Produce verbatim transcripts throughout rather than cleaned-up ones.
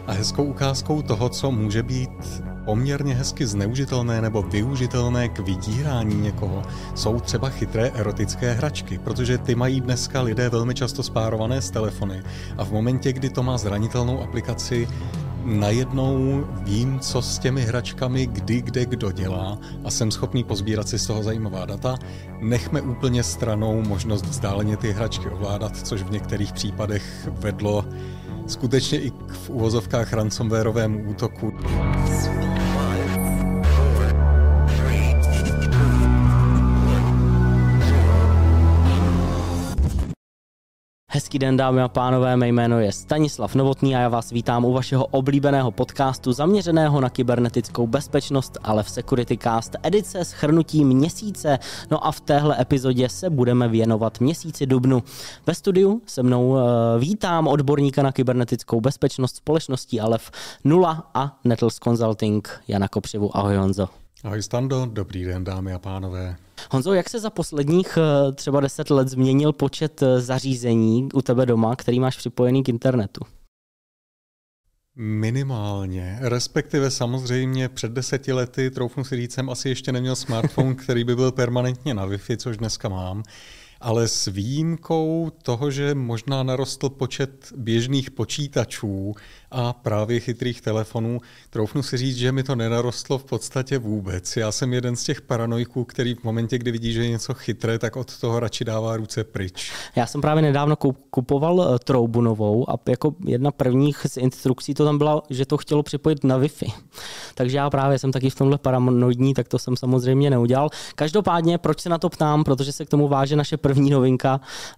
A hezkou ukázkou toho, co může být poměrně hezky zneužitelné nebo využitelné k vydírání někoho, jsou třeba chytré erotické hračky, protože ty mají dneska lidé velmi často spárované s telefony a v momentě, kdy to má zranitelnou aplikaci, najednou vím, co s těmi hračkami kdy, kde, kdo dělá a jsem schopný pozbírat si z toho zajímavá data. Nechme úplně stranou možnost vzdáleně ty hračky ovládat, což v některých případech vedlo skutečně i k v uvozovkách ransomwareovému útoku. Hezký den, dámy a pánové, mé jméno je Stanislav Novotný a já vás vítám u vašeho oblíbeného podcastu zaměřeného na kybernetickou bezpečnost, ale v SecurityCast edice shrnutí měsíce. No a v téhle epizodě se budeme věnovat měsíci dubnu. Ve studiu se mnou uh, vítám odborníka na kybernetickou bezpečnost společností Aleph nula a Nettles Consulting Jana Kopřivu. Ahoj Honzo. Ahoj Stando, dobrý den, dámy a pánové. Honzo, jak se za posledních třeba deset let změnil počet zařízení u tebe doma, který máš připojený k internetu? Minimálně, respektive samozřejmě před deseti lety, troufnu si říct, jsem asi ještě neměl smartphone, který by byl permanentně na Wi-Fi, což dneska mám. Ale s výjimkou toho, že možná narostl počet běžných počítačů a právě chytrých telefonů, troufnu si říct, že mi to nenarostlo v podstatě vůbec. Já jsem jeden z těch paranoiků, který v momentě, kdy vidí, že je něco chytré, tak od toho radši dává ruce pryč. Já jsem právě nedávno kupoval troubu novou a jako jedna prvních z instrukcí to tam byla, že to chtělo připojit na Wi-Fi. Takže já právě jsem taky v tomhle paranoidní, tak to jsem samozřejmě neudělal. Každopádně, proč se na to ptám? Protože se k tomu váže naše první novinka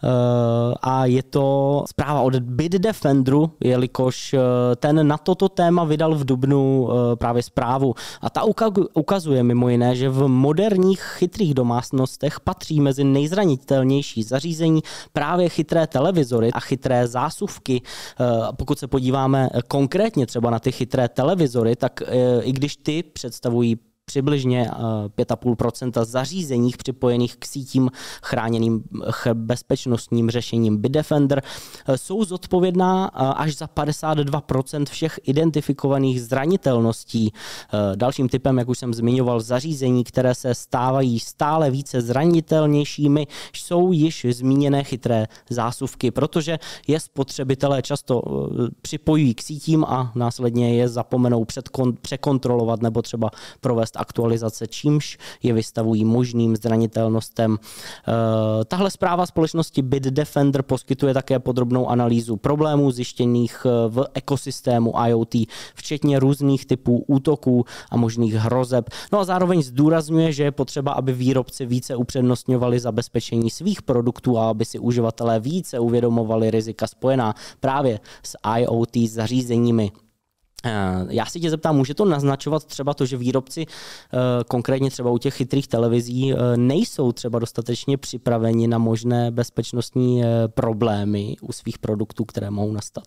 a je to zpráva od Bitdefenderu, jelikož ten na toto téma vydal v dubnu právě zprávu. A ta ukazuje mimo jiné, že v moderních chytrých domácnostech patří mezi nejzranitelnější zařízení právě chytré televizory a chytré zásuvky. Pokud se podíváme konkrétně třeba na ty chytré televizory, tak i když ty představují přibližně pět celá pět procenta zařízeních připojených k sítím chráněným bezpečnostním řešením Bitdefender jsou zodpovědná až za padesát dva procent všech identifikovaných zranitelností. Dalším typem, jak už jsem zmiňoval, zařízení, které se stávají stále více zranitelnějšími, jsou již zmíněné chytré zásuvky, protože je spotřebitelé často připojují k sítím a následně je zapomenou překontrolovat nebo třeba provést aktualizace, čímž je vystavují možným zranitelnostem. Tahle zpráva společnosti Bitdefender poskytuje také podrobnou analýzu problémů zjištěných v ekosystému IoT, včetně různých typů útoků a možných hrozeb. No a zároveň zdůrazňuje, že je potřeba, aby výrobci více upřednostňovali zabezpečení svých produktů a aby si uživatelé více uvědomovali rizika spojená právě s IoT zařízeními. Já si tě zeptám, může to naznačovat třeba to, že výrobci, konkrétně třeba u těch chytrých televizí, nejsou třeba dostatečně připraveni na možné bezpečnostní problémy u svých produktů, které mohou nastat?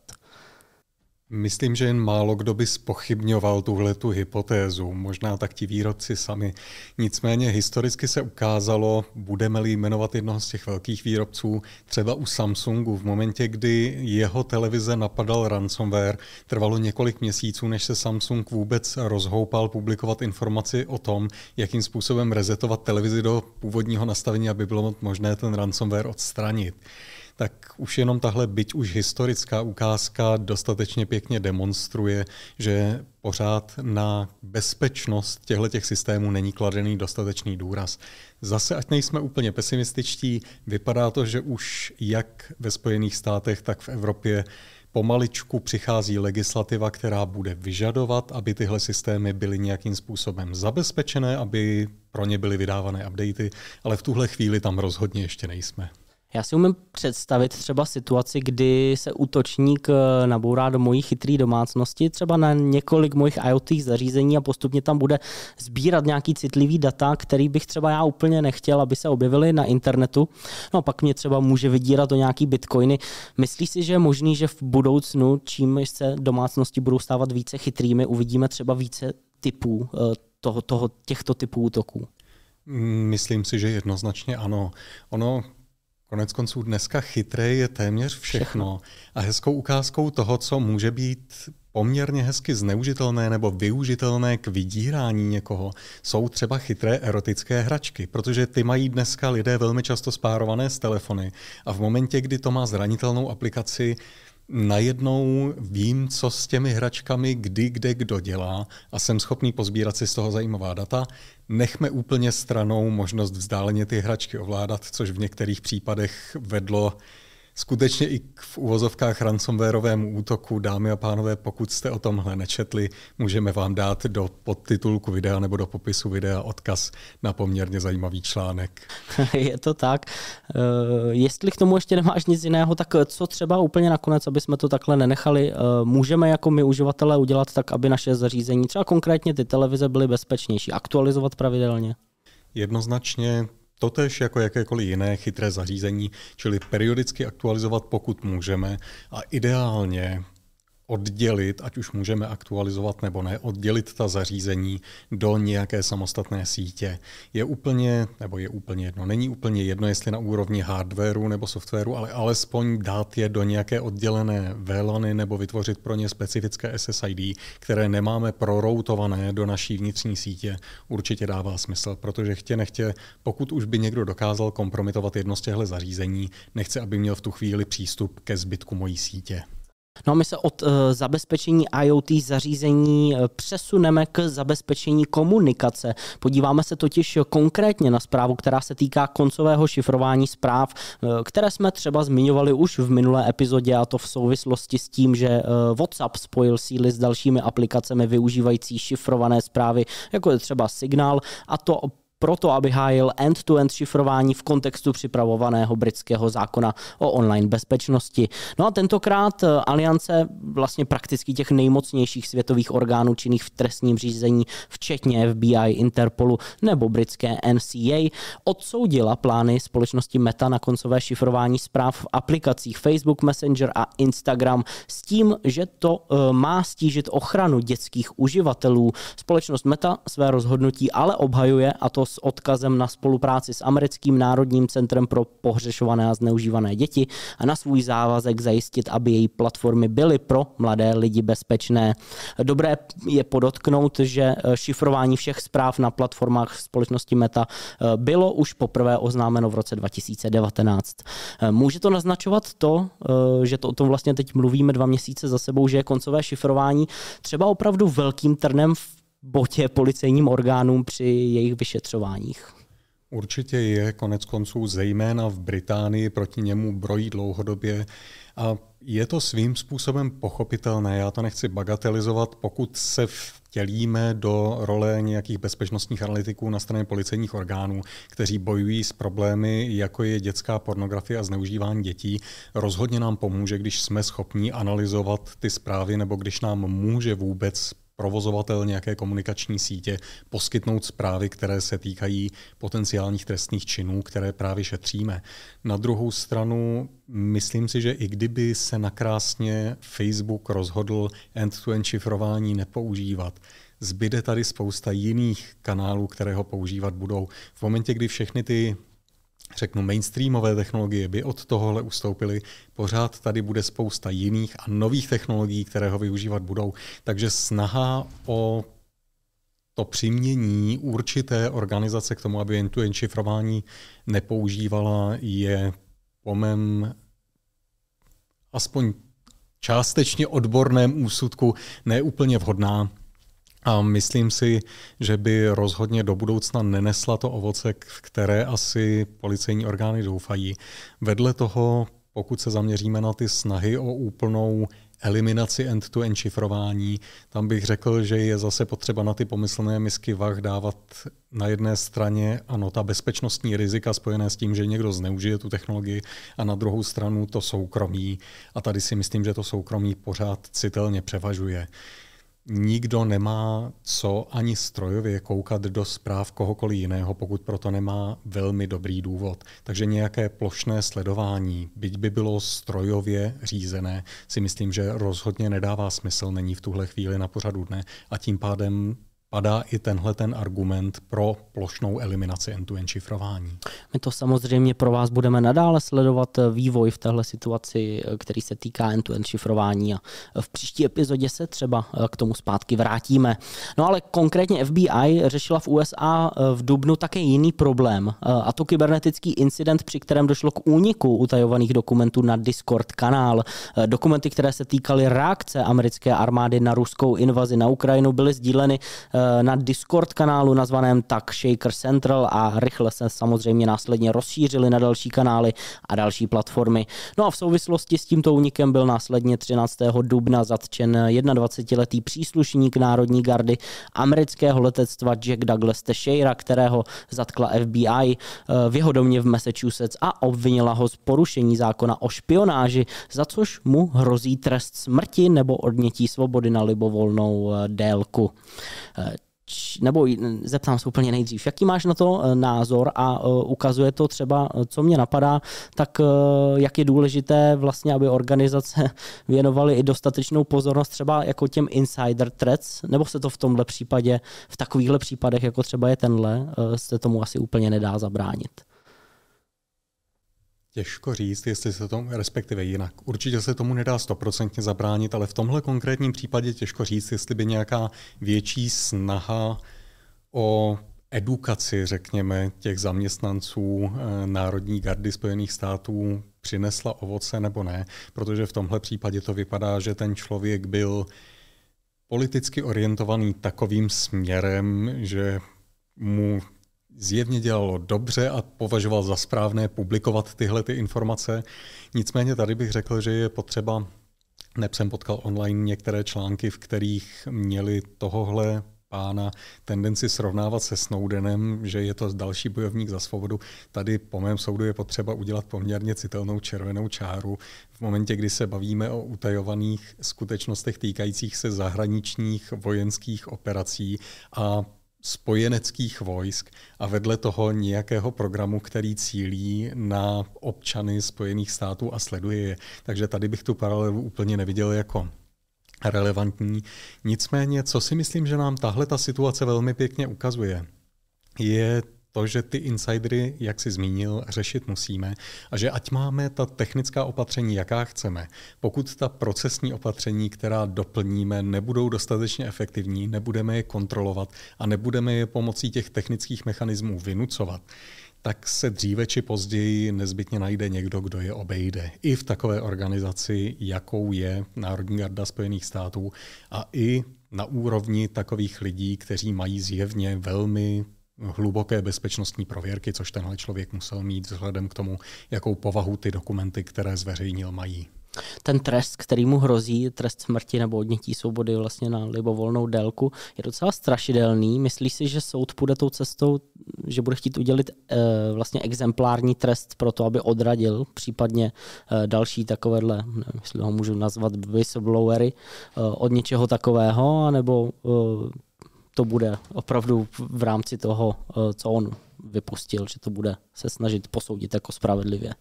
Myslím, že jen málo kdo by zpochybňoval tuhletu hypotézu, možná tak ti výrobci sami. Nicméně historicky se ukázalo, budeme-li jmenovat jednoho z těch velkých výrobců, třeba u Samsungu, v momentě, kdy jeho televize napadal ransomware, trvalo několik měsíců, než se Samsung vůbec rozhoupal publikovat informaci o tom, jakým způsobem resetovat televizi do původního nastavení, aby bylo možné ten ransomware odstranit. Tak už jenom tahle byť už historická ukázka dostatečně pěkně demonstruje, že pořád na bezpečnost těchto systémů není kladený dostatečný důraz. Zase, ať nejsme úplně pesimističtí, vypadá to, že už jak ve Spojených státech, tak v Evropě pomaličku přichází legislativa, která bude vyžadovat, aby tyhle systémy byly nějakým způsobem zabezpečené, aby pro ně byly vydávané updaty, ale v tuhle chvíli tam rozhodně ještě nejsme. Já si umím představit třeba situaci, kdy se útočník nabourá do mojí chytré domácnosti, třeba na několik mojich IoT zařízení a postupně tam bude sbírat nějaký citlivý data, který bych třeba já úplně nechtěl, aby se objevily na internetu. No a pak mě třeba může vydírat o nějaký bitcoiny. Myslíš si, že je možný, že v budoucnu, čím se domácnosti budou stávat více chytrými, uvidíme třeba více typů toho, toho, těchto typů útoků? Myslím si, že jednoznačně ano. Ono konec konců dneska chytré je téměř všechno. A hezkou ukázkou toho, co může být poměrně hezky zneužitelné nebo využitelné k vydírání někoho, jsou třeba chytré erotické hračky, protože ty mají dneska lidé velmi často spárované s telefony a v momentě, kdy to má zranitelnou aplikaci, najednou vím, co s těmi hračkami kdy, kde, kdo dělá a jsem schopný pozbírat si z toho zajímavá data. Nechme úplně stranou možnost vzdáleně ty hračky ovládat, což v některých případech vedlo skutečně i v uvozovkách ransomwareovému útoku. Dámy a pánové, pokud jste o tomhle nečetli, můžeme vám dát do podtitulku videa nebo do popisu videa odkaz na poměrně zajímavý článek. Je to tak. Jestli k tomu ještě nemáš nic jiného, tak co třeba úplně nakonec, aby jsme to takhle nenechali, můžeme jako my uživatelé udělat tak, aby naše zařízení, třeba konkrétně ty televize, byly bezpečnější, aktualizovat pravidelně? Jednoznačně totéž jako jakékoliv jiné chytré zařízení, čili periodicky aktualizovat, pokud můžeme, a ideálně oddělit, ať už můžeme aktualizovat nebo ne, oddělit ta zařízení do nějaké samostatné sítě. Je úplně, nebo je úplně jedno, není úplně jedno, jestli na úrovni hardwareu nebo softwaru, ale alespoň dát je do nějaké oddělené V LANy nebo vytvořit pro ně specifické S S I D, které nemáme proroutované do naší vnitřní sítě, určitě dává smysl, protože chtě nechtě, pokud už by někdo dokázal kompromitovat jedno z těchto zařízení, nechce, aby měl v tu chvíli přístup ke zbytku mojí sítě. No a my se od uh, zabezpečení IoT zařízení přesuneme k zabezpečení komunikace. Podíváme se totiž konkrétně na zprávu, která se týká koncového šifrování zpráv, uh, které jsme třeba zmiňovali už v minulé epizodě, a to v souvislosti s tím, že uh, WhatsApp spojil síly s dalšími aplikacemi využívající šifrované zprávy, jako je třeba Signal, a to proto, aby hájil end-to-end šifrování v kontextu připravovaného britského zákona o online bezpečnosti. No a tentokrát aliance vlastně prakticky těch nejmocnějších světových orgánů činných v trestním řízení, včetně F B I, Interpolu nebo britské N C A, odsoudila plány společnosti Meta na koncové šifrování zpráv v aplikacích Facebook, Messenger a Instagram s tím, že to má stížit ochranu dětských uživatelů. Společnost Meta své rozhodnutí ale obhajuje, a to s odkazem na spolupráci s Americkým národním centrem pro pohřešované a zneužívané děti a na svůj závazek zajistit, aby její platformy byly pro mladé lidi bezpečné. Dobré je podotknout, že šifrování všech zpráv na platformách společnosti Meta bylo už poprvé oznámeno v roce dva tisíce devatenáct. Může to naznačovat to, že to o tom vlastně teď mluvíme dva měsíce za sebou, že je koncové šifrování třeba opravdu velkým trnem v botě policejním orgánům při jejich vyšetřováních? Určitě je, konec konců zejména v Británii proti němu brojí dlouhodobě a je to svým způsobem pochopitelné. Já to nechci bagatelizovat, pokud se vtělíme do role nějakých bezpečnostních analytiků na straně policejních orgánů, kteří bojují s problémy, jako je dětská pornografie a zneužívání dětí. Rozhodně nám pomůže, když jsme schopni analyzovat ty zprávy nebo když nám může vůbec provozovatel nějaké komunikační sítě poskytnout zprávy, které se týkají potenciálních trestných činů, které právě šetříme. Na druhou stranu, myslím si, že i kdyby se nakrásně Facebook rozhodl end-to-end šifrování nepoužívat, zbyde tady spousta jiných kanálů, které ho používat budou. V momentě, kdy všechny ty řeknu, mainstreamové technologie by od tohohle ustoupily, pořád tady bude spousta jiných a nových technologií, které ho využívat budou. Takže snaha o to přimění určité organizace k tomu, aby end-to-end šifrování nepoužívala, je po mém aspoň částečně odborném úsudku neúplně vhodná. A myslím si, že by rozhodně do budoucna nenesla to ovoce, v které asi policejní orgány doufají. Vedle toho, pokud se zaměříme na ty snahy o úplnou eliminaci end-to-end šifrování, tam bych řekl, že je zase potřeba na ty pomyslné misky vah dávat na jedné straně ano, ta bezpečnostní rizika spojené s tím, že někdo zneužije tu technologii, a na druhou stranu to soukromí. A tady si myslím, že to soukromí pořád citelně převažuje. Nikdo nemá co ani strojově koukat do zpráv kohokoliv jiného, pokud proto nemá velmi dobrý důvod. Takže nějaké plošné sledování, byť by bylo strojově řízené, si myslím, že rozhodně nedává smysl, není v tuhle chvíli na pořadu dne a tím pádem padá i tenhle ten argument pro plošnou eliminaci end-to-end šifrování. My to samozřejmě pro vás budeme nadále sledovat vývoj v téhle situaci, který se týká end-to-end šifrování a v příští epizodě se třeba k tomu zpátky vrátíme. No ale konkrétně F B I řešila v U S A v dubnu také jiný problém, a to kybernetický incident, při kterém došlo k úniku utajovaných dokumentů na Discord kanál. Dokumenty, které se týkaly reakce americké armády na ruskou invazi na Ukrajinu, byly sdíleny na Discord kanálu nazvaném tak Shaker Central a rychle se samozřejmě následně rozšířily na další kanály a další platformy. No a v souvislosti s tímto únikem byl následně třináctého dubna zatčen dvacetijednoletý příslušník Národní gardy amerického letectva Jack Douglas Teixeira, kterého zatkla F B I v jeho domě v Massachusetts a obvinila ho z porušení zákona o špionáži, za což mu hrozí trest smrti nebo odnětí svobody na libovolnou délku. Nebo zeptám se úplně nejdřív, jaký máš na to názor a ukazuje to třeba, co mě napadá, tak jak je důležité vlastně, aby organizace věnovaly i dostatečnou pozornost třeba jako těm insider threats, nebo se to v tomhle případě, v takovýchhle případech, jako třeba je tenhle, se tomu asi úplně nedá zabránit? Těžko říct, jestli se tomu, respektive jinak. Určitě se tomu nedá stoprocentně zabránit, ale v tomhle konkrétním případě těžko říct, jestli by nějaká větší snaha o edukaci, řekněme, těch zaměstnanců Národní gardy Spojených států přinesla ovoce nebo ne, protože v tomhle případě to vypadá, že ten člověk byl politicky orientovaný takovým směrem, že mu zjevně dělalo dobře a považoval za správné publikovat tyhle ty informace. Nicméně tady bych řekl, že je potřeba, neb jsem potkal online některé články, v kterých měli tohohle pána tendenci srovnávat se Snowdenem, že je to další bojovník za svobodu. Tady po mém soudu je potřeba udělat poměrně citelnou červenou čáru. V momentě, kdy se bavíme o utajovaných skutečnostech týkajících se zahraničních vojenských operací a spojeneckých vojsk a vedle toho nějakého programu, který cílí na občany Spojených států a sleduje je. Takže tady bych tu paralelu úplně neviděl jako relevantní. Nicméně, co si myslím, že nám tahle ta situace velmi pěkně ukazuje, je to, že ty insidery, jak jsi zmínil, řešit musíme a že ať máme ta technická opatření, jaká chceme, pokud ta procesní opatření, která doplníme, nebudou dostatečně efektivní, nebudeme je kontrolovat a nebudeme je pomocí těch technických mechanismů vynucovat, tak se dříve či později nezbytně najde někdo, kdo je obejde. I v takové organizaci, jakou je Národní garda Spojených států a i na úrovni takových lidí, kteří mají zjevně velmi hluboké bezpečnostní prověrky, což tenhle člověk musel mít vzhledem k tomu, jakou povahu ty dokumenty, které zveřejnil, mají. Ten trest, který mu hrozí, trest smrti nebo odnětí svobody vlastně na libovolnou délku, je docela strašidelný. Myslíš si, že soud půjde tou cestou, že bude chtít udělit e, vlastně exemplární trest pro to, aby odradil případně e, další takovéhle, nevím, jestli ho můžu nazvat whistleblowery, e, od něčeho takového, anebo e, to bude opravdu v rámci toho, co on vypustil, že to bude se snažit posoudit jako spravedlivě?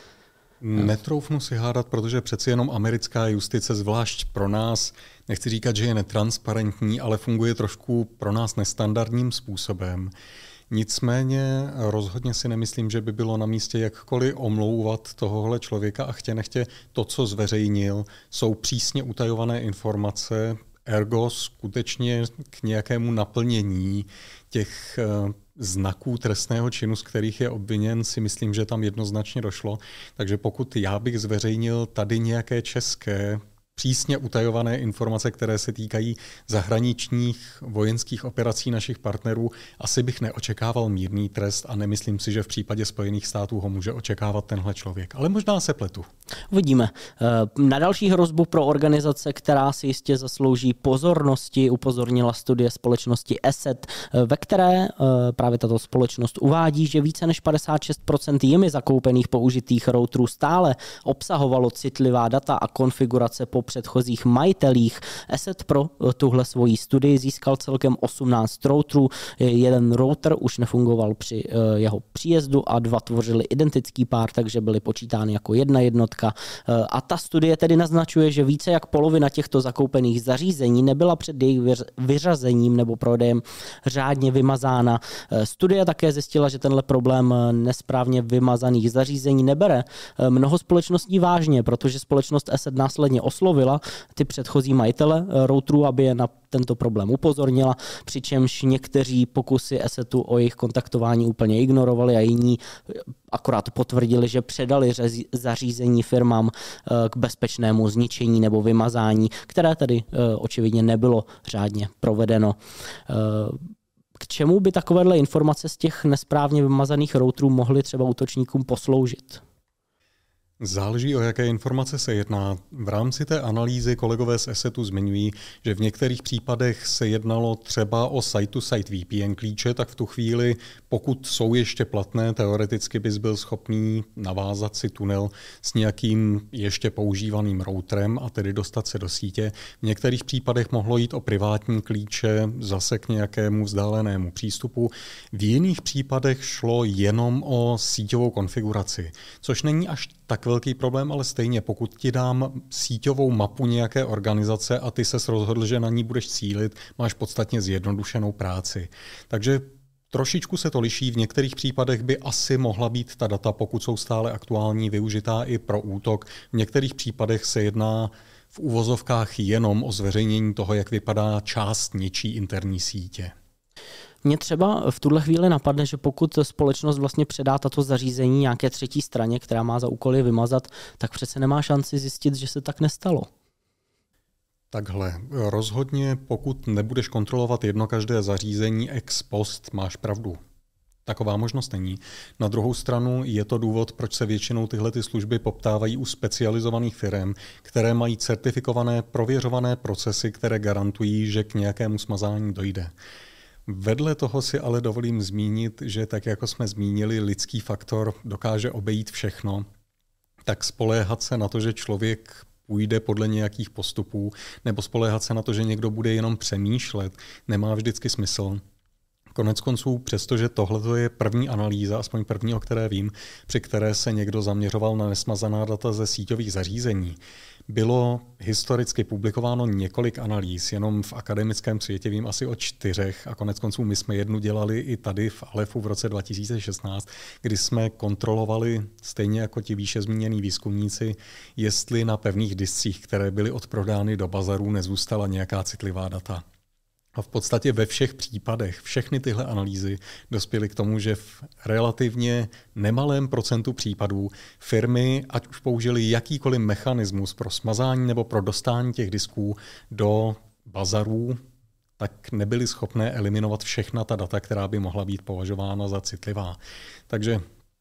Netroufnu si hádat, protože přeci jenom americká justice, zvlášť pro nás, nechci říkat, že je netransparentní, ale funguje trošku pro nás nestandardním způsobem. Nicméně rozhodně si nemyslím, že by bylo na místě jakkoliv omlouvat tohohle člověka a chtě nechtě to, co zveřejnil, jsou přísně utajované informace, ergo skutečně k nějakému naplnění těch znaků trestného činu, z kterých je obviněn, si myslím, že tam jednoznačně došlo. Takže pokud já bych zveřejnil tady nějaké české přísně utajované informace, které se týkají zahraničních vojenských operací našich partnerů, asi bych neočekával mírný trest a nemyslím si, že v případě Spojených států ho může očekávat tenhle člověk. Ale možná se pletu. Uvidíme. Na další hrozbu pro organizace, která si jistě zaslouží pozornosti, upozornila studie společnosti Asset, ve které právě tato společnost uvádí, že více než padesát šest procent jimi zakoupených použitých routerů stále obsahovalo citlivá data a konfigurace po předchozích majitelích. Asset pro tuhle svoji studii získal celkem osmnáct routerů. Jeden router už nefungoval při jeho příjezdu a dva tvořili identický pár, takže byly počítány jako jedna jednotka. A ta studie tedy naznačuje, že více jak polovina těchto zakoupených zařízení nebyla před jejich vyřazením nebo prodejem řádně vymazána. Studie také zjistila, že tenhle problém nesprávně vymazaných zařízení nebere mnoho společností vážně, protože společnost Asset následně oslovila ty předchozí majitele routerů, aby je na tento problém upozornila, přičemž někteří pokusy Assetu o jejich kontaktování úplně ignorovali a jiní akorát potvrdili, že předali zařízení firmám k bezpečnému zničení nebo vymazání, které tedy očividně nebylo řádně provedeno. K čemu by takovéhle informace z těch nesprávně vymazaných routerů mohly třeba útočníkům posloužit? Záleží, o jaké informace se jedná. V rámci té analýzy kolegové z Assetu zmiňují, že v některých případech se jednalo třeba o site-to-site V P N klíče, tak v tu chvíli, pokud jsou ještě platné, teoreticky bys byl schopný navázat si tunel s nějakým ještě používaným routerem a tedy dostat se do sítě. V některých případech mohlo jít o privátní klíče, zase k nějakému vzdálenému přístupu. V jiných případech šlo jenom o síťovou konfiguraci, což není až tak velký problém, ale stejně, pokud ti dám síťovou mapu nějaké organizace a ty ses rozhodl, že na ní budeš cílit, máš podstatně zjednodušenou práci. Takže trošičku se to liší, v některých případech by asi mohla být ta data, pokud jsou stále aktuální, využitá i pro útok. V některých případech se jedná v uvozovkách jenom o zveřejnění toho, jak vypadá část něčí interní sítě. Mně třeba v tuhle chvíli napadne, že pokud společnost vlastně předá tato zařízení nějaké třetí straně, která má za úkol je vymazat, tak přece nemá šanci zjistit, že se tak nestalo. Takhle, rozhodně pokud nebudeš kontrolovat jedno každé zařízení ex post, máš pravdu. Taková možnost není. Na druhou stranu je to důvod, proč se většinou tyhle ty služby poptávají u specializovaných firem, které mají certifikované, prověřované procesy, které garantují, že k nějakému smazání dojde. Vedle toho si ale dovolím zmínit, že tak jako jsme zmínili, lidský faktor dokáže obejít všechno, tak spoléhat se na to, že člověk půjde podle nějakých postupů, nebo spoléhat se na to, že někdo bude jenom přemýšlet, nemá vždycky smysl. Konec konců, přestože tohle je první analýza, aspoň první, o které vím, při které se někdo zaměřoval na nesmazaná data ze síťových zařízení, bylo historicky publikováno několik analýz, jenom v akademickém světě vím asi o čtyřech a konec konců my jsme jednu dělali i tady v Alefu v roce dva tisíce šestnáct, kdy jsme kontrolovali, stejně jako ti výše zmínění výzkumníci, jestli na pevných discích, které byly odprodány do bazarů, nezůstala nějaká citlivá data. A v podstatě ve všech případech, všechny tyhle analýzy dospěly k tomu, že v relativně nemalém procentu případů firmy, ať už použili jakýkoliv mechanismus pro smazání nebo pro dostání těch disků do bazarů, tak nebyly schopné eliminovat všechna ta data, která by mohla být považována za citlivá. Takže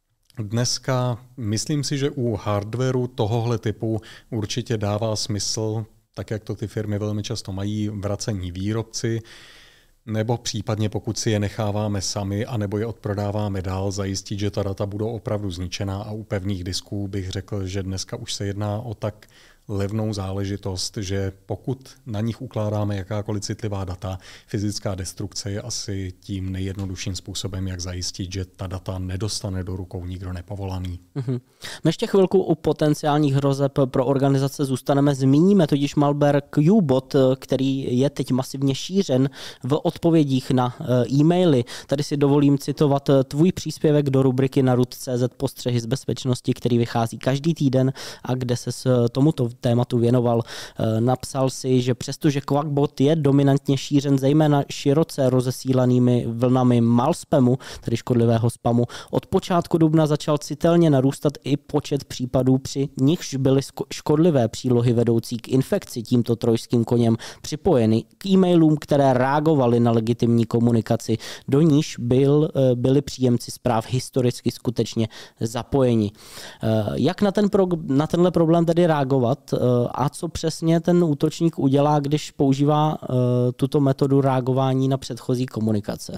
dneska myslím si, že u hardwareu tohohle typu určitě dává smysl, tak jak to ty firmy velmi často mají, vracení výrobci, nebo případně pokud si je necháváme sami, anebo je odprodáváme dál, zajistit, že ta data budou opravdu zničená. A u pevných disků bych řekl, že dneska už se jedná o tak levnou záležitost, že pokud na nich ukládáme jakákoliv citlivá data, fyzická destrukce je asi tím nejjednodušším způsobem, jak zajistit, že ta data nedostane do rukou nikdo nepovolaný. Mm-hmm. My ještě chvilku u potenciálních hrozeb pro organizace zůstaneme. Zmíníme totiž malware Qbot, který je teď masivně šířen v odpovědích na e-maily. Tady si dovolím citovat tvůj příspěvek do rubriky na root tečka cé zet Postřehy z bezpečnosti, který vychází každý týden a kde se s tomuto tématu věnoval. Napsal si, že přestože Qbot je dominantně šířen zejména široce rozesílanými vlnami malspamu, tedy škodlivého spamu, od počátku dubna začal citelně narůstat i počet případů, při nichž byly škodlivé přílohy vedoucí k infekci tímto trojským koněm připojeny k e-mailům, které reagovaly na legitimní komunikaci, do níž byl, byli příjemci zpráv historicky skutečně zapojeni. Jak na, ten pro, na tenhle problém tedy reagovat a co přesně ten útočník udělá, když používá tuto metodu reagování na předchozí komunikace?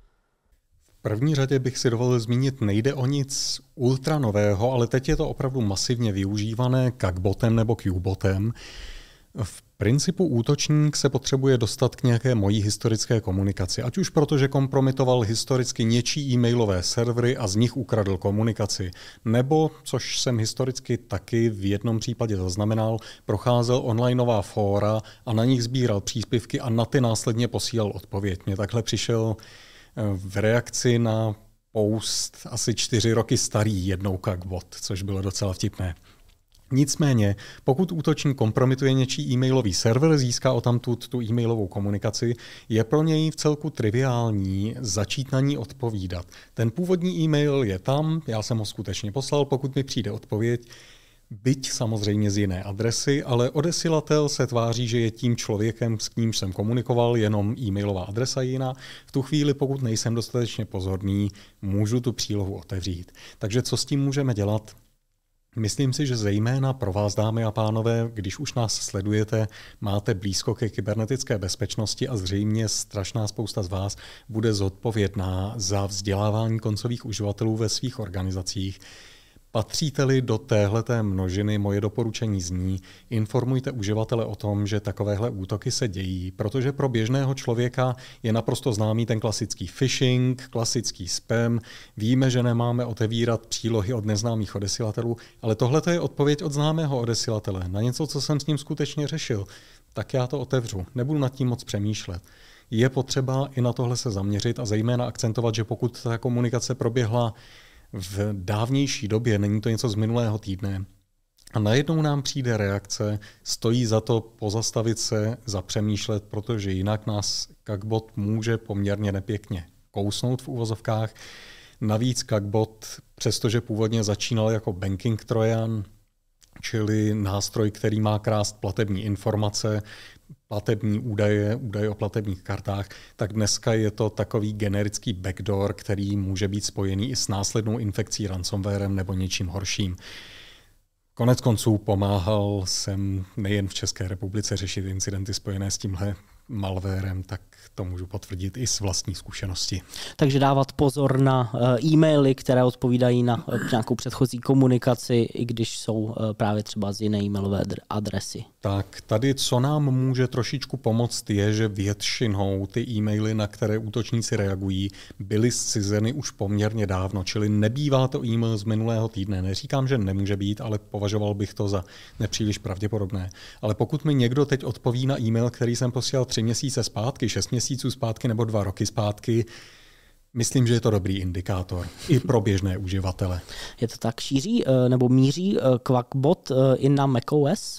V první řadě bych si dovolil zmínit, nejde o nic ultra nového, ale teď je to opravdu masivně využívané Qbotem nebo Qbotem. V principu útočník se potřebuje dostat k nějaké mojí historické komunikaci, ať už protože kompromitoval historicky něčí e-mailové servery a z nich ukradl komunikaci, nebo, což jsem historicky taky v jednom případě zaznamenal, procházel onlineová fóra a na nich sbíral příspěvky a na ty následně posílal odpověď. Mně takhle přišel v reakci na post asi čtyři roky starý jednou kakbot, což bylo docela vtipné. Nicméně, pokud útočník kompromituje něčí e-mailový server, získá odtamtud tu e-mailovou komunikaci, je pro něj v celku triviální začít na ní odpovídat. Ten původní e-mail je tam, já jsem ho skutečně poslal, pokud mi přijde odpověď, byť samozřejmě z jiné adresy, ale odesilatel se tváří, že je tím člověkem, s kým jsem komunikoval, jenom e-mailová adresa jiná. V tu chvíli, pokud nejsem dostatečně pozorný, můžu tu přílohu otevřít. Takže co s tím můžeme dělat? Myslím si, že zejména pro vás, dámy a pánové, když už nás sledujete, máte blízko ke kybernetické bezpečnosti a zřejmě strašná spousta z vás bude zodpovědná za vzdělávání koncových uživatelů ve svých organizacích. Patříte-li do téhleté množiny, moje doporučení zní, informujte uživatele o tom, že takovéhle útoky se dějí, protože pro běžného člověka je naprosto známý ten klasický phishing, klasický spam. Víme, že nemáme otevírat přílohy od neznámých odesilatelů, ale tohle je odpověď od známého odesilatele na něco, co jsem s ním skutečně řešil. Tak já to otevřu, nebudu nad tím moc přemýšlet. Je potřeba i na tohle se zaměřit a zejména akcentovat, že pokud ta komunikace proběhla v dávnější době, není to něco z minulého týdne, a najednou nám přijde reakce, stojí za to pozastavit se, zapřemýšlet, protože jinak nás kakbot může poměrně nepěkně kousnout v uvozovkách. Navíc kakbot, přestože původně začínal jako banking trojan, čili nástroj, který má krást platební informace, platební údaje, údaje o platebních kartách, tak dneska je to takový generický backdoor, který může být spojený i s následnou infekcí ransomwarem nebo něčím horším. Konec konců pomáhal jsem nejen v České republice řešit incidenty spojené s tímhle malwarem, tak to můžu potvrdit i z vlastní zkušenosti. Takže dávat pozor na e-maily, které odpovídají na nějakou předchozí komunikaci, i když jsou právě třeba z jiné e-mailové adresy. Tak tady, co nám může trošičku pomoct, je, že většinou ty e-maily, na které útočníci reagují, byly zcizeny už poměrně dávno, čili nebývá to e-mail z minulého týdne. Neříkám, že nemůže být, ale považoval bych to za nepříliš pravděpodobné. Ale pokud mi někdo teď odpoví na e-mail, který jsem posílal tři měsíce zpátky, šest měsíců zpátky nebo dva roky zpátky, myslím, že je to dobrý indikátor i pro běžné uživatele. Je to tak, šíří nebo míří QuackBot i na macOS?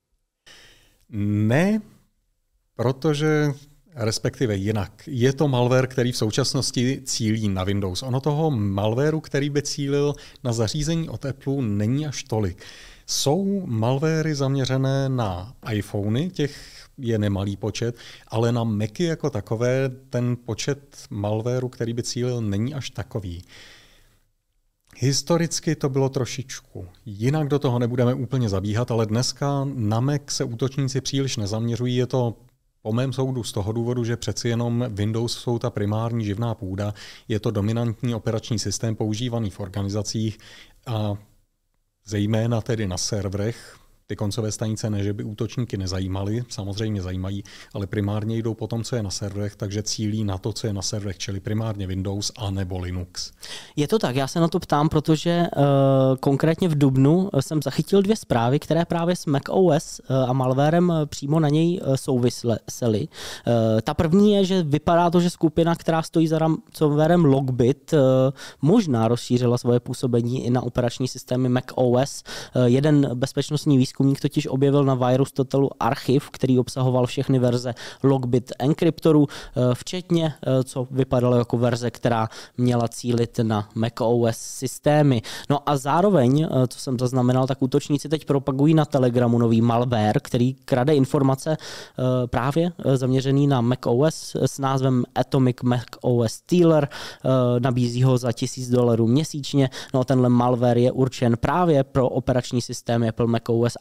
Ne, protože respektive jinak. Je to malware, který v současnosti cílí na Windows. Ono toho malwareu, který by cílil na zařízení od Apple, není až tolik. Jsou malwary zaměřené na iPhony, těch je nemalý počet, ale na Macy jako takové ten počet malwareu, který by cílil, není až takový. Historicky to bylo trošičku jinak, do toho nebudeme úplně zabíhat, ale dneska na Mac se útočníci příliš nezaměřují. Je to po mém soudu z toho důvodu, že přeci jenom Windows jsou ta primární živná půda, je to dominantní operační systém používaný v organizacích a zejména tedy na serverech. Ty koncové stanice ne, že by útočníky nezajímaly, samozřejmě zajímají, ale primárně jdou po tom, co je na serverech, takže cílí na to, co je na serverech, čili primárně Windows a nebo Linux. Je to tak, já se na to ptám, protože uh, konkrétně v dubnu jsem zachytil dvě zprávy, které právě s macOS uh, a malwarem přímo na něj uh, souvisely. Uh, ta první je, že vypadá to, že skupina, která stojí za ransomwarem Logbit, uh, možná rozšířila svoje působení i na operační systémy macOS. Uh, jeden bezpečnostní výzkum Výzkumník totiž objevil na VirusTotalu archiv, který obsahoval všechny verze Logbit enkryptorů, včetně, co vypadalo jako verze, která měla cílit na macOS systémy. No a zároveň, co jsem zaznamenal, tak útočníci teď propagují na Telegramu nový malware, který krade informace právě zaměřený na macOS s názvem Atomic macOS Stealer, nabízí ho za tisíc dolarů měsíčně. No a tenhle malware je určen právě pro operační systémy Apple macOS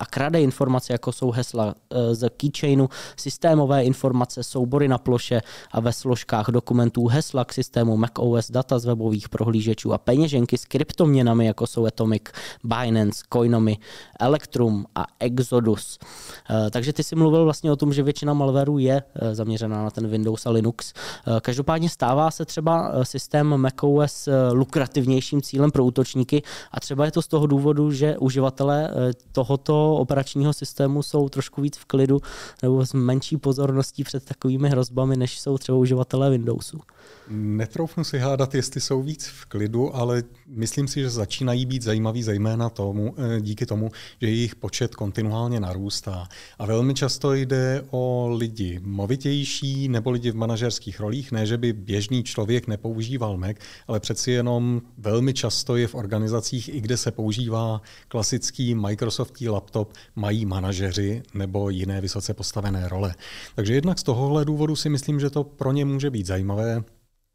a krade informace, jako jsou hesla z keychainu, systémové informace, soubory na ploše a ve složkách dokumentů, hesla k systému macOS, data z webových prohlížečů a peněženky s kryptoměnami, jako jsou Atomic, Binance, Coinomi, Electrum a Exodus. Takže ty si mluvil vlastně o tom, že většina malwareu je zaměřená na ten Windows a Linux. Každopádně stává se třeba systém macOS lukrativnějším cílem pro útočníky a třeba je to z toho důvodu, že uživatelé tohoto operačního systému jsou trošku víc v klidu nebo s menší pozorností před takovými hrozbami, než jsou třeba uživatelé Windowsu. Netroufnu si hádat, jestli jsou víc v klidu, ale myslím si, že začínají být zajímaví zejména tomu, díky tomu, že jejich počet kontinuálně narůstá. A velmi často jde o lidi movitější nebo lidi v manažerských rolích, ne, že by běžný člověk nepoužíval Mac, ale přeci jenom velmi často je v organizacích, i kde se používá klasický Microsoftí laptop, mají manažeři nebo jiné vysoce postavené role. Takže jednak z tohohle důvodu si myslím, že to pro ně může být zajímavé.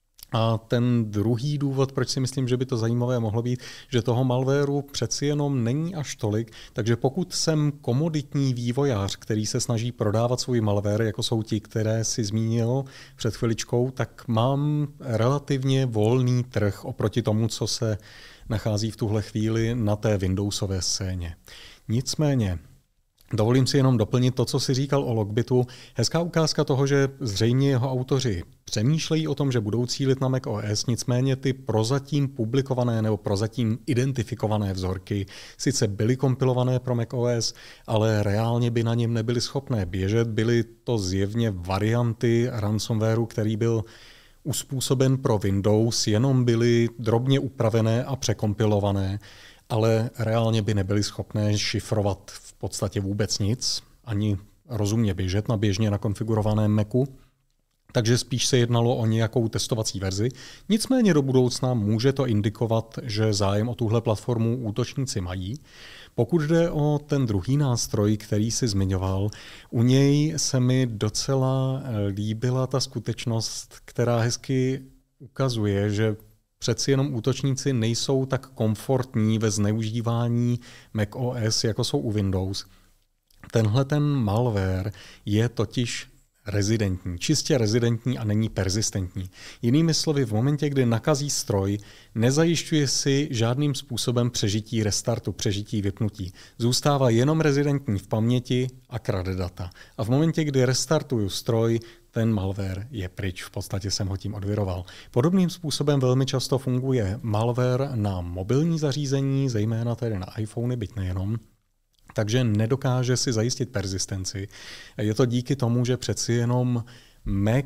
A ten druhý důvod, proč si myslím, že by to zajímavé mohlo být, že toho malwareu přeci jenom není až tolik, takže pokud jsem komoditní vývojář, který se snaží prodávat svůj malware, jako jsou ti, které si zmínil před chviličkou, tak mám relativně volný trh oproti tomu, co se nachází v tuhle chvíli na té Windowsové scéně. Nicméně, dovolím si jenom doplnit to, co si říkal o Logbitu. Hezká ukázka toho, že zřejmě jeho autoři přemýšlejí o tom, že budou cílit na macOS, nicméně ty prozatím publikované nebo prozatím identifikované vzorky sice byly kompilované pro macOS, ale reálně by na něm nebyly schopné běžet. Byly to zjevně varianty ransomwareu, který byl uspůsoben pro Windows, jenom byly drobně upravené a překompilované, ale reálně by nebyly schopné šifrovat v podstatě vůbec nic, ani rozumně běžet na běžně nakonfigurovaném Macu. Takže spíš se jednalo o nějakou testovací verzi. Nicméně do budoucna může to indikovat, že zájem o tuhle platformu útočníci mají. Pokud jde o ten druhý nástroj, který si zmiňoval, u něj se mi docela líbila ta skutečnost, která hezky ukazuje, že přeci jenom útočníci nejsou tak komfortní ve zneužívání macOS, jako jsou u Windows. Tenhle ten malware je totiž rezidentní, čistě rezidentní a není persistentní. Jinými slovy, v momentě, kdy nakazí stroj, nezajišťuje si žádným způsobem přežití restartu, přežití vypnutí. Zůstává jenom rezidentní v paměti a krade data. A v momentě, kdy restartuju stroj, ten malware je pryč, v podstatě jsem ho tím odviroval. Podobným způsobem velmi často funguje malware na mobilní zařízení, zejména tedy na iPhony, byť nejenom, takže nedokáže si zajistit persistenci. Je to díky tomu, že přeci jenom Mac,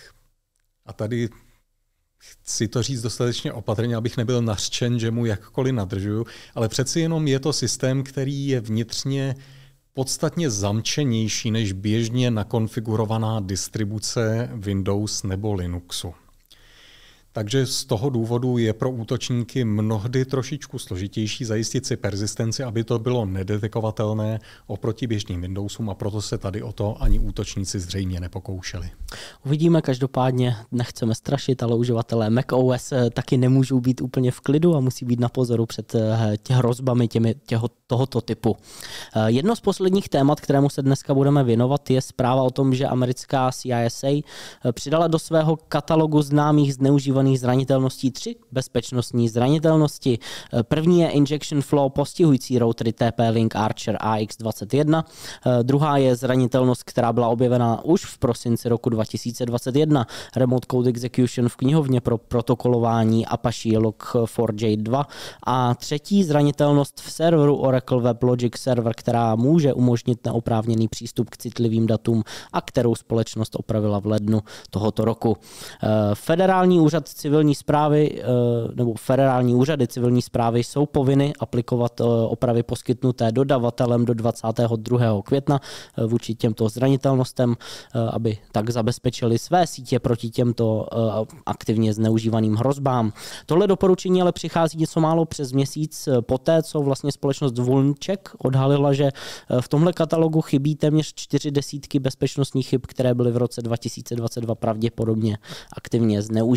a tady chci to říct dostatečně opatrně, abych nebyl nařčen, že mu jakkoliv nadržuju, ale přeci jenom je to systém, který je vnitřně podstatně zamčenější než běžně nakonfigurovaná distribuce Windows nebo Linuxu. Takže z toho důvodu je pro útočníky mnohdy trošičku složitější zajistit si persistenci, aby to bylo nedetekovatelné oproti běžným Windowsům, a proto se tady o to ani útočníci zřejmě nepokoušeli. Uvidíme, každopádně nechceme strašit, ale uživatelé macOS taky nemůžou být úplně v klidu a musí být na pozoru před těch hrozbami těmi, těho, tohoto typu. Jedno z posledních témat, kterému se dneska budeme věnovat, je zpráva o tom, že americká C I S A přidala do svého katalogu známých zneužívaných zranitelností tři bezpečnostní zranitelnosti. První je injection flow postihující routery T P-Link Archer A X dvacet jedna. Druhá je zranitelnost, která byla objevena už v prosinci roku dva tisíce dvacet jedna. Remote Code Execution v knihovně pro protokolování Apache Log čtyři J dva. A třetí zranitelnost v serveru Oracle WebLogic Server, která může umožnit neoprávněný přístup k citlivým datům a kterou společnost opravila v lednu tohoto roku. Federální úřad civilní správy nebo federální úřady civilní správy jsou povinny aplikovat opravy poskytnuté dodavatelem do dvacátého druhého května vůči těmto zranitelnostem, aby tak zabezpečili své sítě proti těmto aktivně zneužívaným hrozbám. Tohle doporučení ale přichází něco málo přes měsíc poté, co vlastně společnost Vulncheck odhalila, že v tomhle katalogu chybí téměř čtyři desítky bezpečnostních chyb, které byly v roce dva tisíce dvacet dva pravděpodobně aktivně zneužívány.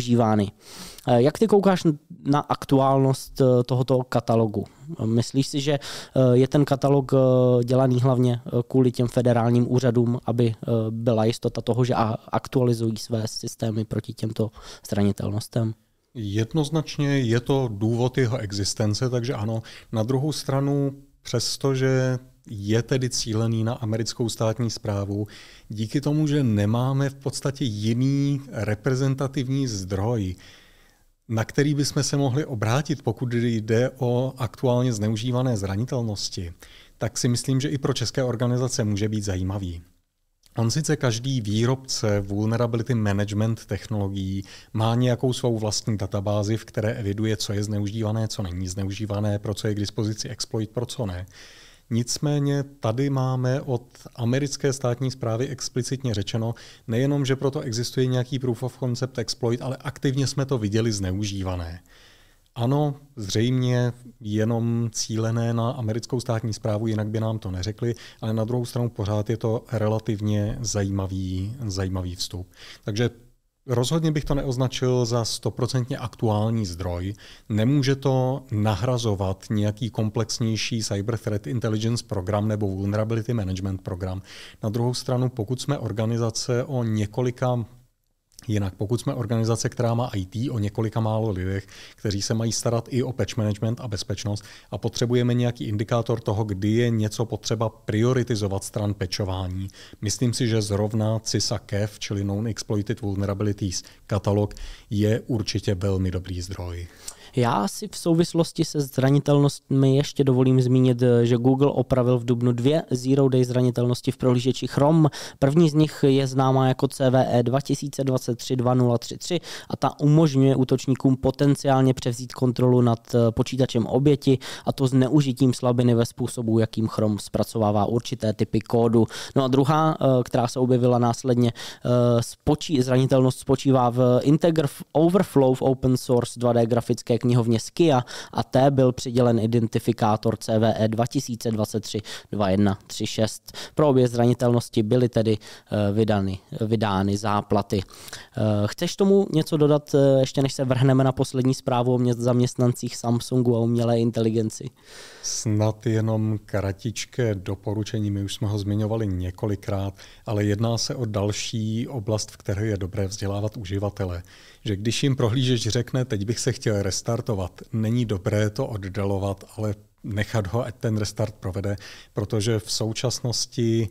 strany. Jak ty koukáš na aktuálnost tohoto katalogu? Myslíš si, že je ten katalog dělaný hlavně kvůli těm federálním úřadům, aby byla jistota toho, že aktualizují své systémy proti těmto zranitelnostem? Jednoznačně je to důvod jeho existence, takže ano. Na druhou stranu, přestože je tedy cílený na americkou státní správu, díky tomu, že nemáme v podstatě jiný reprezentativní zdroj, na který bychom se mohli obrátit, pokud jde o aktuálně zneužívané zranitelnosti, tak si myslím, že i pro české organizace může být zajímavý. On sice každý výrobce vulnerability management technologií má nějakou svou vlastní databázi, v které eviduje, co je zneužívané, co není zneužívané, pro co je k dispozici exploit, pro co ne. Nicméně tady máme od americké státní správy explicitně řečeno, nejenom, že proto existuje nějaký proof of concept exploit, ale aktivně jsme to viděli zneužívané. Ano, zřejmě jenom cílené na americkou státní správu, jinak by nám to neřekli, ale na druhou stranu pořád je to relativně zajímavý, zajímavý vstup. Takže rozhodně bych to neoznačil za stoprocentně aktuální zdroj. Nemůže to nahrazovat nějaký komplexnější Cyber Threat Intelligence program nebo Vulnerability Management program. Na druhou stranu, pokud jsme organizace o několika Jinak, pokud jsme organizace, která má í té o několika málo lidech, kteří se mají starat i o patch management a bezpečnost a potřebujeme nějaký indikátor toho, kdy je něco potřeba prioritizovat stran patchování. Myslím si, že zrovna C I S A C E V, čili Known Exploited Vulnerabilities katalog, je určitě velmi dobrý zdroj. Já si v souvislosti se zranitelnostmi ještě dovolím zmínit, že Google opravil v dubnu dvě Zero Day zranitelnosti v prohlížeči Chrome. První z nich je známá jako C V E dva tisíce dvacet tři dva nula tři tři a ta umožňuje útočníkům potenciálně převzít kontrolu nad počítačem oběti, a to s neužitím slabiny ve způsobu, jakým Chrome zpracovává určité typy kódu. No a druhá, která se objevila následně, spočí, zranitelnost spočívá v Integer Overflow v open source dva dé grafické knihovně Skia a té byl přidělen identifikátor C V E dva tisíce dvacet tři dva jedna tři šest. Pro obě zranitelnosti byly tedy vydány, vydány záplaty. Chceš tomu něco dodat, ještě než se vrhneme na poslední zprávu o zaměstnancích Samsungu a umělé inteligenci? Snad jenom kratičké doporučení, my už jsme ho zmiňovali několikrát, ale jedná se o další oblast, v které je dobré vzdělávat uživatele. Že když jim prohlížeč řekne, teď bych se chtěl restartovat, není dobré to oddalovat, ale nechat ho, ať ten restart provede, protože v současnosti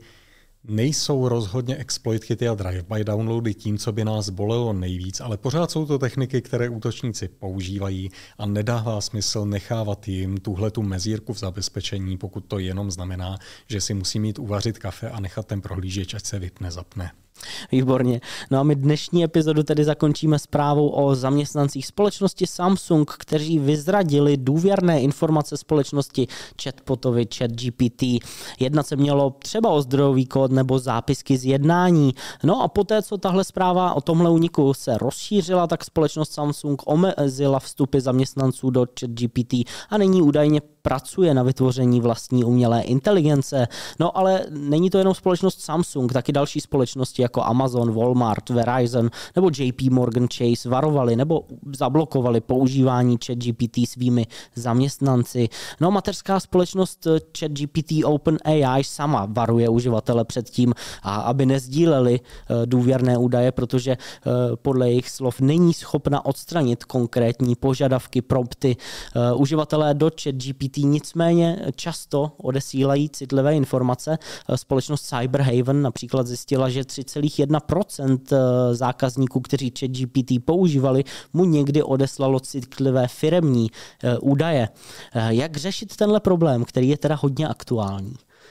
nejsou rozhodně exploit kity a drive-by downloady tím, co by nás bolelo nejvíc, ale pořád jsou to techniky, které útočníci používají a nedává smysl nechávat jim tuhletu mezírku v zabezpečení, pokud to jenom znamená, že si musí mít uvařit kafe a nechat ten prohlížeč, ať se vypne, zapne. Výborně. No a my dnešní epizodu tedy zakončíme zprávou o zaměstnancích společnosti Samsung, kteří vyzradili důvěrné informace společnosti chatbotovi ChatGPT. Jednat se mělo třeba o zdrojový kód nebo zápisky z jednání. No a poté, co tahle zpráva o tomhle úniku se rozšířila, tak společnost Samsung omezila vstupy zaměstnanců do ChatGPT a nyní údajně pracuje na vytvoření vlastní umělé inteligence. No ale není to jenom společnost Samsung, taky další společnosti jako Amazon, Walmart, Verizon nebo J P Morgan Chase varovali nebo zablokovali používání ChatGPT svými zaměstnanci. No mateřská společnost ChatGPT OpenAI sama varuje uživatele před tím, aby nezdíleli důvěrné údaje, protože podle jejich slov není schopna odstranit konkrétní požadavky, prompty. Uživatelé do ChatGPT nicméně často odesílají citlivé informace. Společnost Cyberhaven například zjistila, že tři celá jedna procenta zákazníků, kteří ChatGPT používali, mu někdy odeslalo citlivé firemní údaje. Jak řešit tenhle problém, který je teda hodně aktuální?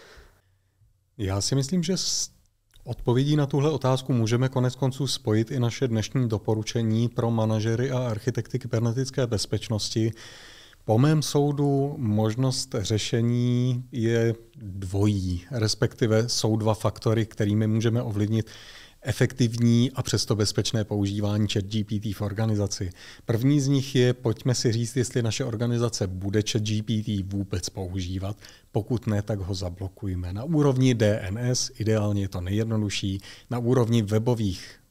Já si myslím, že s odpovědí na tuhle otázku můžeme konec konců spojit i naše dnešní doporučení pro manažery a architekty kybernetické bezpečnosti. Po mém soudu možnost řešení je dvojí, respektive jsou dva faktory, kterými můžeme ovlivnit efektivní a přesto bezpečné používání ChatGPT v organizaci. První z nich je, pojďme si říct, jestli naše organizace bude ChatGPT vůbec používat. Pokud ne, tak ho zablokujme. Na úrovni D N S, ideálně je to nejjednodušší, na úrovni webových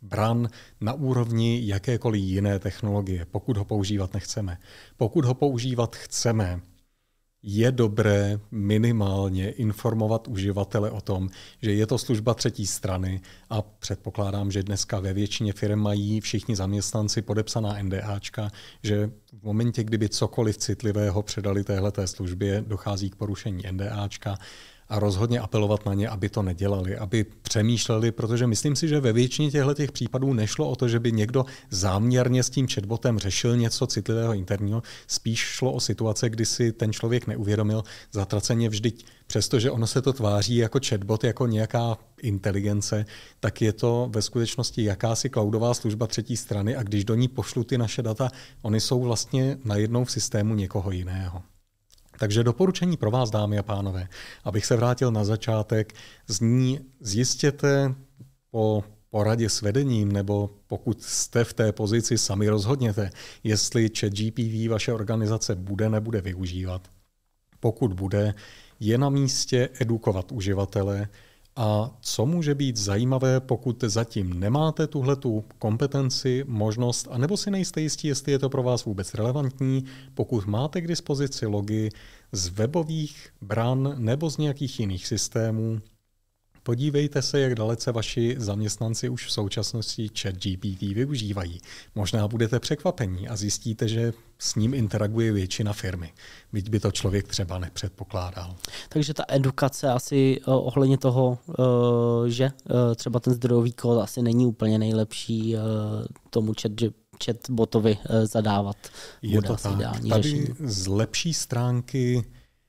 bran na úrovni jakékoliv jiné technologie, pokud ho používat nechceme. Pokud ho používat chceme, je dobré minimálně informovat uživatele o tom, že je to služba třetí strany a předpokládám, že dneska ve většině firm mají všichni zaměstnanci podepsaná NDAčka, že v momentě, kdyby cokoliv citlivého předali téhleté službě, dochází k porušení NDAčka a rozhodně apelovat na ně, aby to nedělali, aby přemýšleli, protože myslím si, že ve většině těchto případů nešlo o to, že by někdo záměrně s tím chatbotem řešil něco citlivého interního, spíš šlo o situace, kdy si ten člověk neuvědomil zatraceně vždyť, přestože ono se to tváří jako chatbot, jako nějaká inteligence, tak je to ve skutečnosti jakási cloudová služba třetí strany a když do ní pošlu ty naše data, oni jsou vlastně najednou v systému někoho jiného. Takže doporučení pro vás, dámy a pánové, abych se vrátil na začátek, zní zjistěte po poradě s vedením, nebo pokud jste v té pozici, sami rozhodněte, jestli ChatGPT vaše organizace bude, nebude využívat. Pokud bude, je na místě edukovat uživatele. A co může být zajímavé, pokud zatím nemáte tuhletu kompetenci, možnost, anebo si nejste jistí, jestli je to pro vás vůbec relevantní, pokud máte k dispozici logy z webových bran nebo z nějakých jiných systémů, podívejte se, jak dalece vaši zaměstnanci už v současnosti ChatGPT využívají. Možná budete překvapení a zjistíte, že s ním interaguje většina firmy, byť by to člověk třeba nepředpokládal. Takže ta edukace asi uh, ohledně toho, uh, že uh, třeba ten zdrojový kód asi není úplně nejlepší uh, tomu chat, chatbotovi uh, zadávat. Je to tak. Tady řešení. Z lepší stránky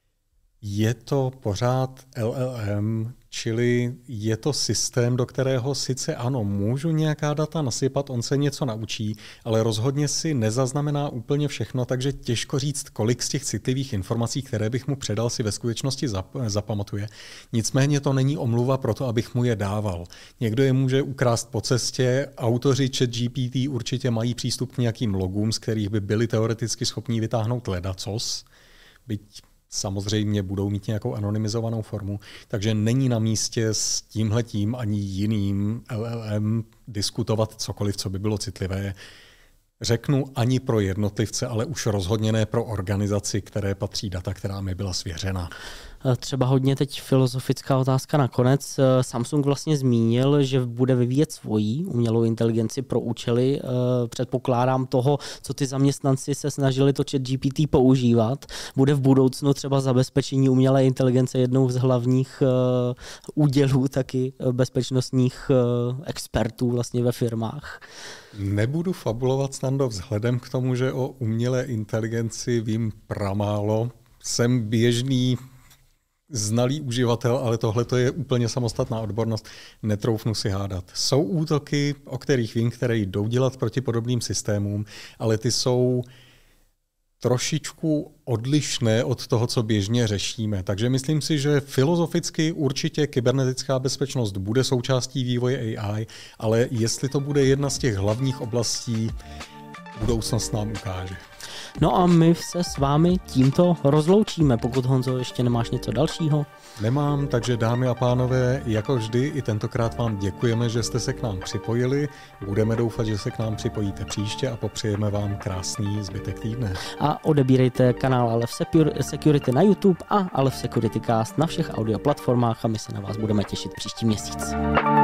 je to pořád L L M, čili je to systém, do kterého sice ano, můžu nějaká data nasypat, on se něco naučí, ale rozhodně si nezaznamená úplně všechno, takže těžko říct, kolik z těch citlivých informací, které bych mu předal, si ve skutečnosti zap- zapamatuje. Nicméně to není omluva pro to, abych mu je dával. Někdo je může ukrást po cestě, autoři ChatGPT určitě mají přístup k nějakým logům, z kterých by byli teoreticky schopní vytáhnout ledacos, byť samozřejmě budou mít nějakou anonymizovanou formu, takže není na místě s tímhletím ani jiným L L M diskutovat cokoliv, co by bylo citlivé. Řeknu ani pro jednotlivce, ale už rozhodně ne pro organizaci, které patří data, která mi byla svěřena. Třeba hodně teď filozofická otázka nakonec. Samsung vlastně zmínil, že bude vyvíjet svoji umělou inteligenci pro účely, předpokládám toho, co ty zaměstnanci se snažili to ChatGPT používat. Bude v budoucnu třeba zabezpečení umělé inteligence jednou z hlavních údělů taky bezpečnostních expertů vlastně ve firmách. Nebudu fabulovat, Stando, vzhledem k tomu, že o umělé inteligenci vím pramálo. Jsem běžný znalý uživatel, ale tohle je úplně samostatná odbornost, netroufnu si hádat. Jsou útoky, o kterých vím, které jdou dělat proti podobným systémům, ale ty jsou trošičku odlišné od toho, co běžně řešíme. Takže myslím si, že filozoficky určitě kybernetická bezpečnost bude součástí vývoje A I, ale jestli to bude jedna z těch hlavních oblastí, budoucnost nám ukáže. No a my se s vámi tímto rozloučíme, pokud, Honzo, ještě nemáš něco dalšího. Nemám, takže dámy a pánové, jako vždy i tentokrát vám děkujeme, že jste se k nám připojili. Budeme doufat, že se k nám připojíte příště a popřejeme vám krásný zbytek týdne. A odebírejte kanál Aleph Security na YouTube a Aleph Security Cast na všech audio platformách a my se na vás budeme těšit příští měsíc.